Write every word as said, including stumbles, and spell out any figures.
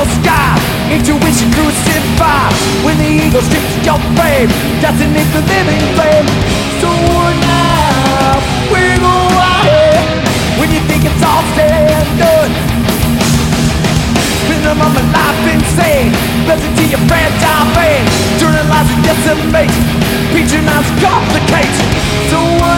sky. Intuition crucified when the ego strips your frame. Destiny for living flame. So now we go ahead when you think it's all said and done. Rhythm of a life insane, blessing to your fragile brain. Turning lives to decimate, preaching lives complicate. So